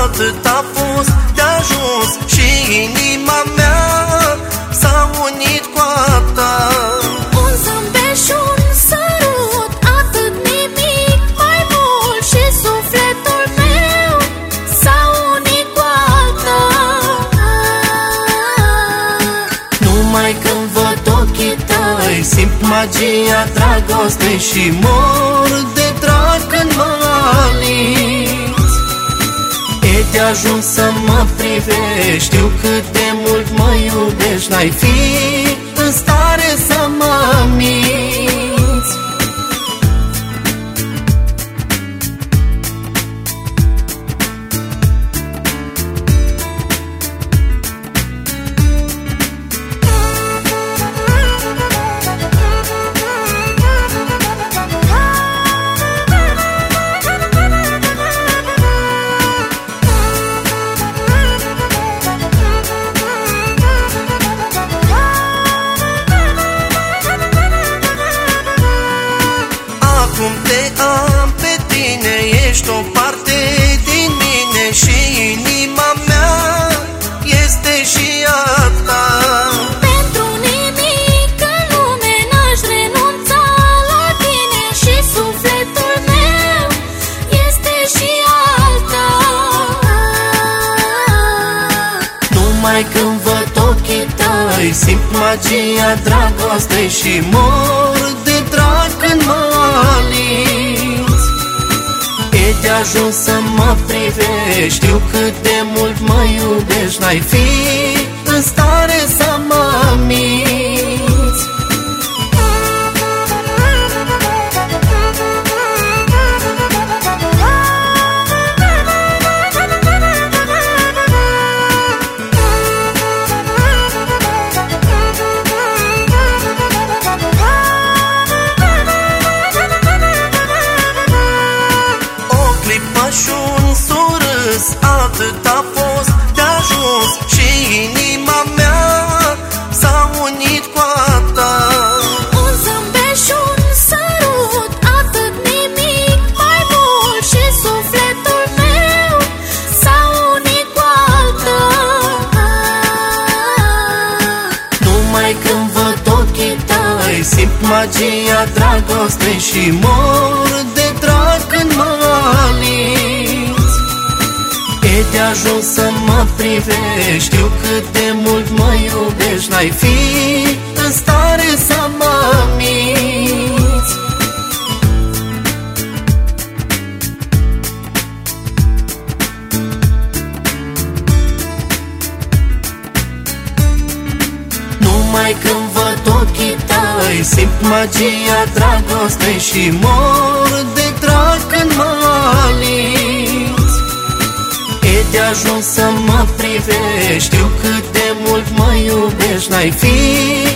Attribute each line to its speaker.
Speaker 1: atât a fost de ajuns și inima mea s-a unit cu a ta.
Speaker 2: Un zâmbet și un sărut, atât nimic mai mult, și sufletul meu s-a unit cu al tău.
Speaker 1: Numai când văd ochii tăi simt magia dragostei și mor de drag când mă alinți. E de ajuns să mă privești, știu cât de mult mă iubești, n-ai fi în stare să mă minți. Acum te am pe tine, ești o parte din mine și inima mea este și a ta.
Speaker 2: Pentru nimic în lume n-aș renunța la tine și sufletul meu este și al tău.
Speaker 1: Numai când văd ochii tăi simt magia dragostei și mor de drag când mă alinți. E de ajuns să mă privești, știu cât de mult mă iubești, n-ai fi în stare să mă minți. Și un surâs, atât a fost de ajuns și inima mea s-a unit cu a ta.
Speaker 2: Un zâmbet și un sărut, atât nimic mai mult, și sufletul meu s-a unit cu al tău.
Speaker 1: Numai când văd ochii tăi simt magia dragostei și mor de drag când mă alinți. E de ajuns să mă privești, știu cât de mult mă iubești, n-ai fi în stare să mă minți. Numai când văd ochii tăi simt magia dragostei și mor de drag când mă alinți. E de ajuns să mă privești, știu cât de mult mă iubești, n-ai fi